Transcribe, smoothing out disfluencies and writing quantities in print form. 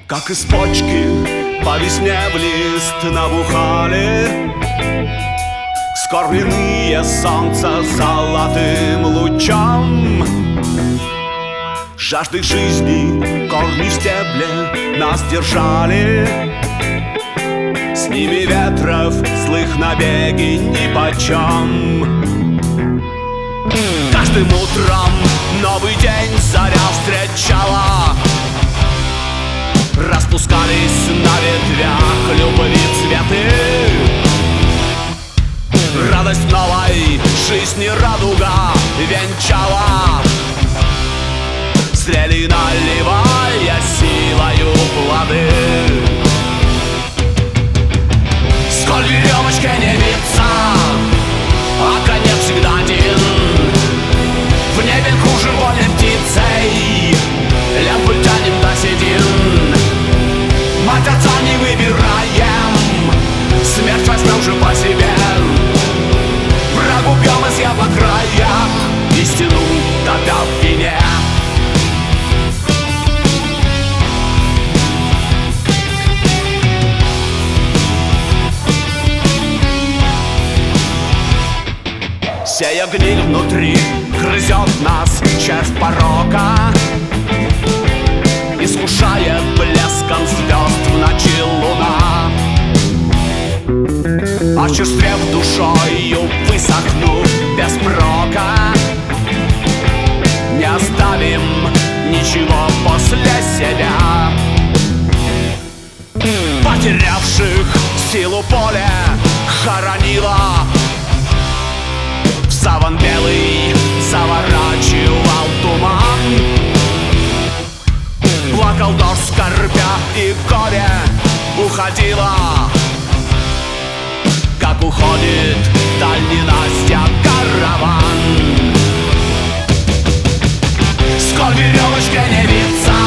Как из почки по весне в лист набухали скормленные солнца золотым лучом. Жаждой жизни корни в стебле нас держали, с ними ветров злых набеги нипочем. Каждым утром новый день заря встречала, распускались на ветвях любви цветы. Радость новой жизни радуга венчала, зрели наливая силою плоды. Сколь веревочка не виться, а конец всегда один. В небе хуже воли птицей, лямпу тянем до седин. Мать отца не выбираем, смерть возьмем же по себе. Врагу пьем из яблок края, истину топя в вине. Сея гниль внутри, грызет нас червь порока, искушая блеском звезд в ночи луна. Очерствев душою, высохнув без прока, не оставим ничего после себя. Потерявших силу поле хоронила, в саван белый заворачивал туман. Плакал дождь, скорбя и горе уходила, как уходит дальний Настя караван. Сколь веревочка не виться,